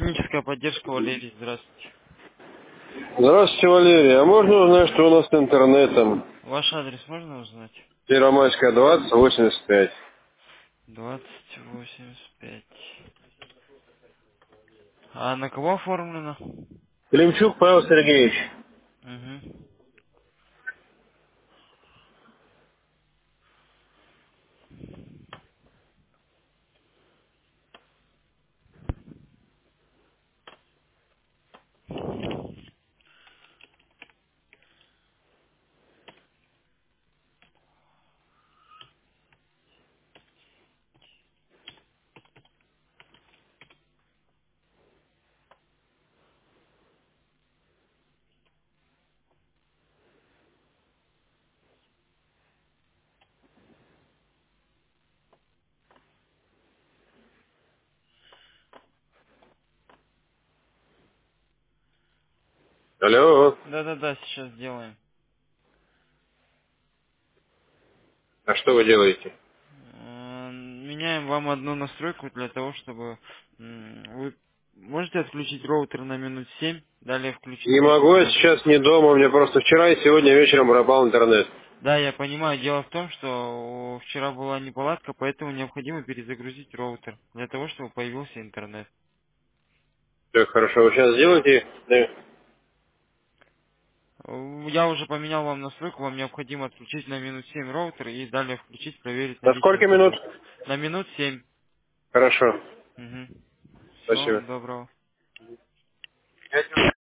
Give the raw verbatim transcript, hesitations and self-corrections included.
Техническая поддержка, Валерий, здравствуйте. Здравствуйте, Валерий. А можно узнать, что у нас с интернетом? Ваш адрес можно узнать? Первомайская, двадцать, восемьдесят пять. двадцать восемьдесят пять. А на кого оформлено? Климчук Павел Сергеевич. Угу. Алло. Да-да-да, сейчас сделаем. А что вы делаете? Э, Меняем вам одну настройку для того, чтобы м, вы можете отключить роутер на минут семь, далее включить Не могу, я интернет. сейчас не дома. У меня просто вчера и сегодня вечером пропал интернет. Да, я понимаю. Дело в том, что вчера была неполадка, поэтому необходимо перезагрузить роутер для того, чтобы появился интернет. Так, хорошо. Вы сейчас сделаете? Да. Э, Я уже поменял вам настройку, вам необходимо отключить на минут семь роутер и далее включить, проверить На наличие сколько минут? интернета. На минут семь. Хорошо. Угу. Всего Спасибо. доброго.